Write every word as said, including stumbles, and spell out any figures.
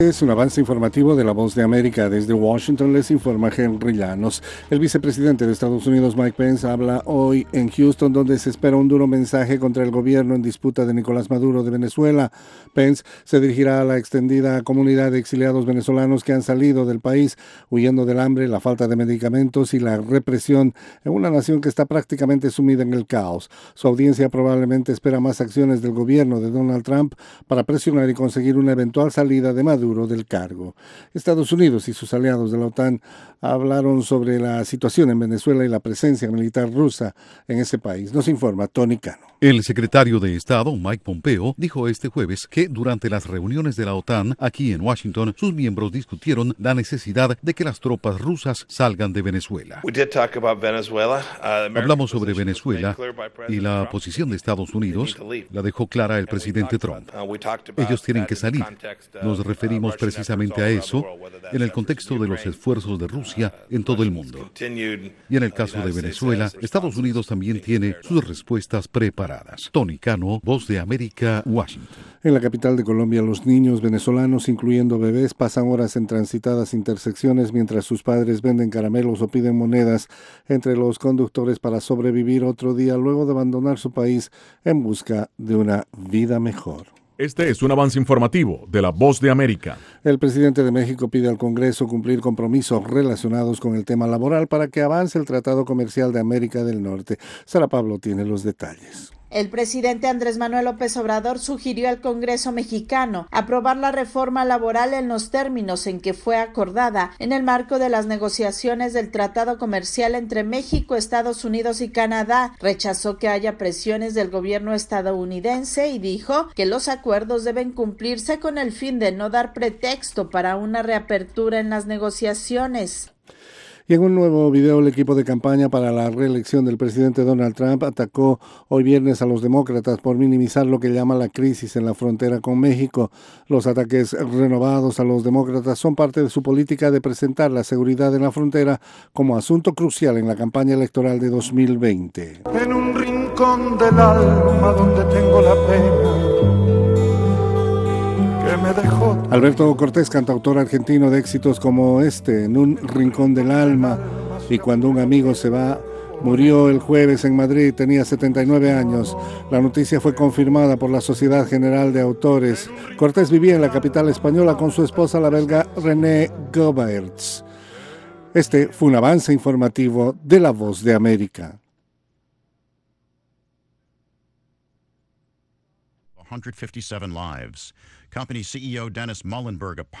Es un avance informativo de La Voz de América. Desde Washington les informa Henry Llanos. El vicepresidente de Estados Unidos, Mike Pence, habla hoy en Houston, donde se espera un duro mensaje contra el gobierno en disputa de Nicolás Maduro de Venezuela. Pence se dirigirá a la extendida comunidad de exiliados venezolanos que han salido del país huyendo del hambre, la falta de medicamentos y la represión en una nación que está prácticamente sumida en el caos. Su audiencia probablemente espera más acciones del gobierno de Donald Trump para presionar y conseguir una eventual salida de Maduro del cargo. Estados Unidos y sus aliados de la OTAN hablaron sobre la situación en Venezuela y la presencia militar rusa en ese país. Nos informa Tony Cano. El secretario de Estado, Mike Pompeo, dijo este jueves que durante las reuniones de la OTAN aquí en Washington, sus miembros discutieron la necesidad de que las tropas rusas salgan de Venezuela. Hablamos sobre Venezuela y la posición de Estados Unidos la dejó clara el presidente Trump. Ellos tienen que salir. Nos referimos precisamente a eso en el contexto de los esfuerzos de Rusia en todo el mundo. Y en el caso de Venezuela, Estados Unidos también tiene sus respuestas preparadas. Tony Cano, Voz de América, Washington. En la capital de Colombia, los niños venezolanos, incluyendo bebés, pasan horas en transitadas intersecciones mientras sus padres venden caramelos o piden monedas entre los conductores para sobrevivir otro día luego de abandonar su país en busca de una vida mejor. Este es un avance informativo de La Voz de América. El presidente de México pide al Congreso cumplir compromisos relacionados con el tema laboral para que avance el Tratado Comercial de América del Norte. Sara Pablo tiene los detalles. El presidente Andrés Manuel López Obrador sugirió al Congreso mexicano aprobar la reforma laboral en los términos en que fue acordada en el marco de las negociaciones del Tratado Comercial entre México, Estados Unidos y Canadá. Rechazó que haya presiones del gobierno estadounidense y dijo que los acuerdos deben cumplirse con el fin de no dar pretexto para una reapertura en las negociaciones. Y en un nuevo video, el equipo de campaña para la reelección del presidente Donald Trump atacó hoy viernes a los demócratas por minimizar lo que llama la crisis en la frontera con México. Los ataques renovados a los demócratas son parte de su política de presentar la seguridad en la frontera como asunto crucial en la campaña electoral de dos mil veinte. En un rincón del alma donde tengo la pena que me dejó. Alberto Cortés, cantautor argentino de éxitos como este, En un rincón del alma, y Cuando un amigo se va, murió el jueves en Madrid, tenía setenta y nueve años. La noticia fue confirmada por la Sociedad General de Autores. Cortés vivía en la capital española con su esposa, la belga René Goberts. Este fue un avance informativo de La Voz de América. one hundred fifty-seven lives. Company C E O Dennis Muhlenberg